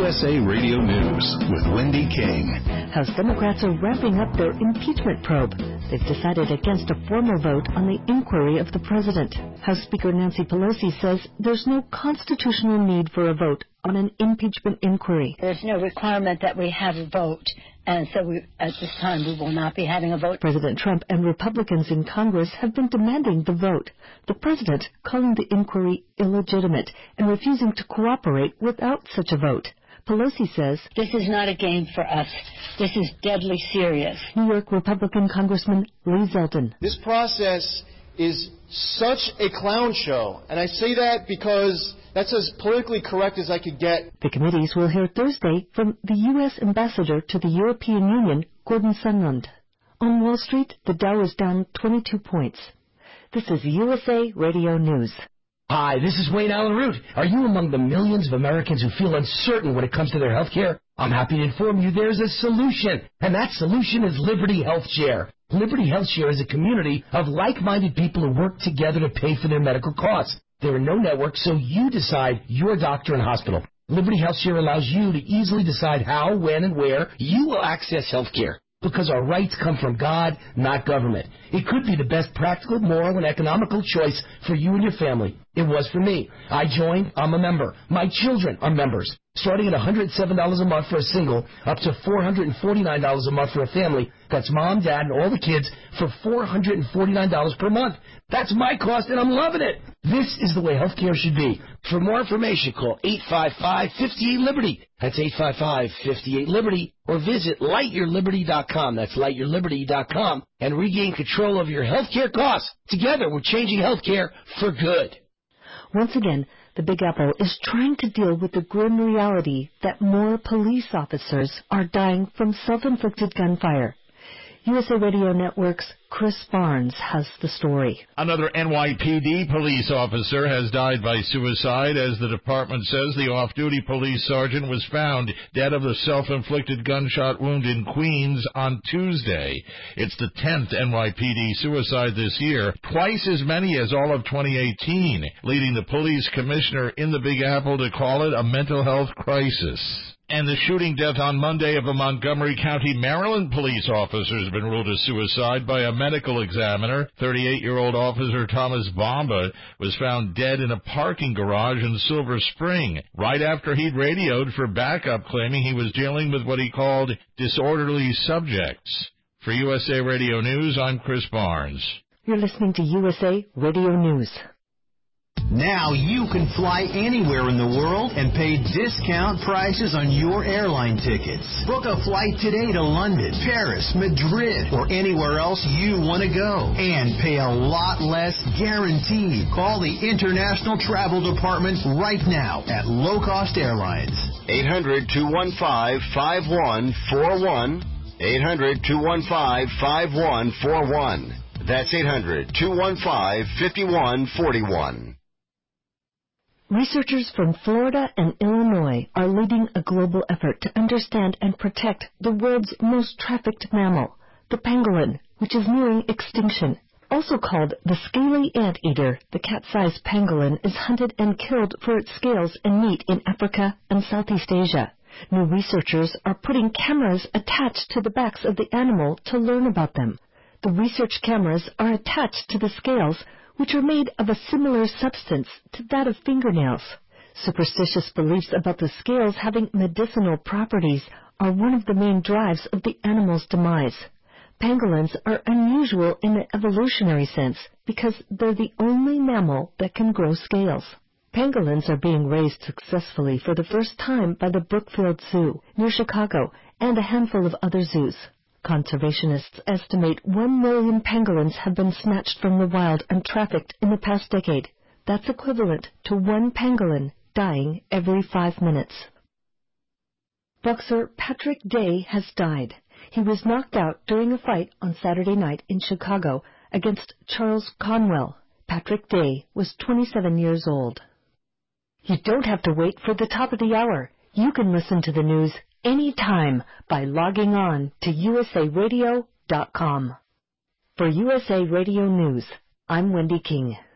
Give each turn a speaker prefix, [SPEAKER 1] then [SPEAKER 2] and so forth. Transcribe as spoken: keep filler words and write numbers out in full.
[SPEAKER 1] S A Radio News with Wendy King.
[SPEAKER 2] House Democrats are ramping up their impeachment probe. They've decided against a formal vote on the inquiry of the president. House Speaker Nancy Pelosi says there's no constitutional need for a vote on an impeachment inquiry.
[SPEAKER 3] There's no requirement that we have a vote, and so we, at this time we will not be having a vote.
[SPEAKER 2] President Trump and Republicans in Congress have been demanding the vote, the president calling the inquiry illegitimate and refusing to cooperate without such a vote. Pelosi says,
[SPEAKER 3] "This is not a game for us. This is deadly serious."
[SPEAKER 2] New York Republican Congressman Lee Zeldin.
[SPEAKER 4] This process is such a clown show, and I say that because that's as politically correct as I could get.
[SPEAKER 2] The committees will hear Thursday from the U S ambassador to the European Union, Gordon Sondland. On Wall Street, the Dow is down twenty-two points. This is U S A Radio News.
[SPEAKER 5] Hi, this is Wayne Allen Root. Are you among the millions of Americans who feel uncertain when it comes to their health care? I'm happy to inform you there's a solution, and that solution is Liberty Health Share. Liberty Health Share is a community of like-minded people who work together to pay for their medical costs. There are no networks, so you decide your doctor and hospital. Liberty Health Share allows you to easily decide how, when, and where you will access health care. Because our rights come from God, not government. It could be the best practical, moral, and economical choice for you and your family. It was for me. I joined. I'm a member. My children are members. Starting at one hundred seven dollars a month for a single, up to four hundred forty-nine dollars a month for a family. That's mom, dad, and all the kids for four hundred forty-nine dollars per month. That's my cost, and I'm loving it. This is the way healthcare should be. For more information, call eight five five, five eight, Liberty. That's eight five five, five eight, Liberty. Or visit light your liberty dot com. That's light your liberty dot com. And regain control of your healthcare costs. Together, we're changing healthcare for good.
[SPEAKER 2] Once again, the Big Apple is trying to deal with the grim reality that more police officers are dying from self-inflicted gunfire. U S A Radio Network's Chris Barnes has the story.
[SPEAKER 6] Another N Y P D police officer has died by suicide. As the department says, the off-duty police sergeant was found dead of a self-inflicted gunshot wound in Queens on Tuesday. It's the tenth N Y P D suicide this year, twice as many as all of twenty eighteen, leading the police commissioner in the Big Apple to call it a mental health crisis. And the shooting death on Monday of a Montgomery County, Maryland police officer has been ruled a suicide by a medical examiner. thirty-eight-year-old officer Thomas Bomba was found dead in a parking garage in Silver Spring right after he'd radioed for backup, claiming he was dealing with what he called disorderly subjects. For U S A Radio News, I'm Chris Barnes.
[SPEAKER 2] You're listening to U S A Radio News.
[SPEAKER 7] Now you can fly anywhere in the world and pay discount prices on your airline tickets. Book a flight today to London, Paris, Madrid, or anywhere else you want to go. And pay a lot less guaranteed. Call the International Travel Department right now at Low Cost Airlines.
[SPEAKER 8] eight hundred, two one five, five one four one. eight hundred, two one five, five one four one. That's eight hundred, two one five, five one four one.
[SPEAKER 2] Researchers from Florida and Illinois are leading a global effort to understand and protect the world's most trafficked mammal, the pangolin, which is nearing extinction. Also called the scaly anteater, the cat-sized pangolin is hunted and killed for its scales and meat in Africa and Southeast Asia. New researchers are putting cameras attached to the backs of the animal to learn about them. The research cameras are attached to the scales, which are made of a similar substance to that of fingernails. Superstitious beliefs about the scales having medicinal properties are one of the main drives of the animal's demise. Pangolins are unusual in the evolutionary sense because they're the only mammal that can grow scales. Pangolins are being raised successfully for the first time by the Brookfield Zoo near Chicago and a handful of other zoos. Conservationists estimate one million pangolins have been snatched from the wild and trafficked in the past decade. That's equivalent to one pangolin dying every five minutes. Boxer Patrick Day has died. He was knocked out during a fight on Saturday night in Chicago against Charles Conwell. Patrick Day was twenty-seven years old. You don't have to wait for the top of the hour. You can listen to the news anytime by logging on to U S A radio dot com. For U S A Radio News, I'm Wendy King.